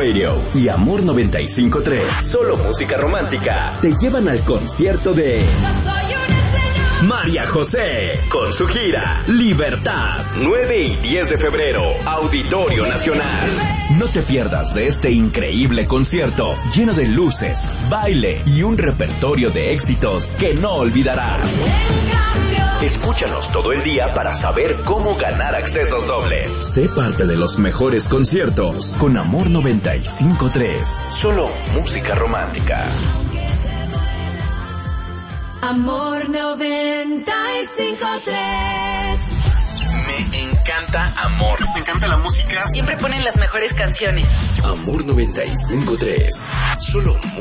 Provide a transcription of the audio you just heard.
Radio y Amor 95.3, solo música romántica, te llevan al concierto de María José, con su gira Libertad, 9 y 10 de febrero, Auditorio Nacional. No te pierdas de este increíble concierto, lleno de luces, baile y un repertorio de éxitos que no olvidarás. Escúchanos todo el día para saber cómo ganar accesos dobles. Sé parte de los mejores conciertos con Amor 95.3, solo música romántica. Amor 95.3. Me encanta Amor. Me encanta la música. Siempre ponen las mejores canciones. Amor 95.3, solo